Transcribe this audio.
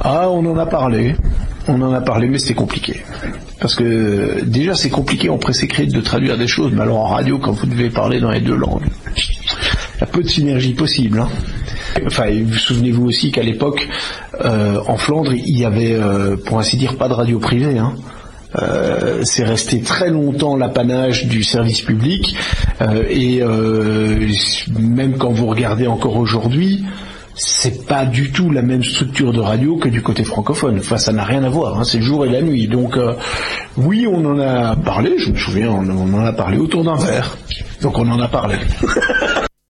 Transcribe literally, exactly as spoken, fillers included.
Ah, on en a parlé. On en a parlé, mais c'était compliqué. Parce que déjà c'est compliqué en presse écrite de traduire des choses, mais alors en radio, quand vous devez parler dans les deux langues, il y a peu de synergie possible. Hein. Enfin, vous souvenez-vous aussi qu'à l'époque, euh, en Flandre, il y avait, euh, pour ainsi dire, pas de radio privée. Hein. Euh, c'est resté très longtemps l'apanage du service public, euh, et euh, même quand vous regardez encore aujourd'hui, c'est pas du tout la même structure de radio que du côté francophone. Enfin, ça n'a rien à voir, hein. C'est le jour et la nuit. Donc, euh, oui, on en a parlé, je me souviens, on, on en a parlé autour d'un verre. Donc, on en a parlé.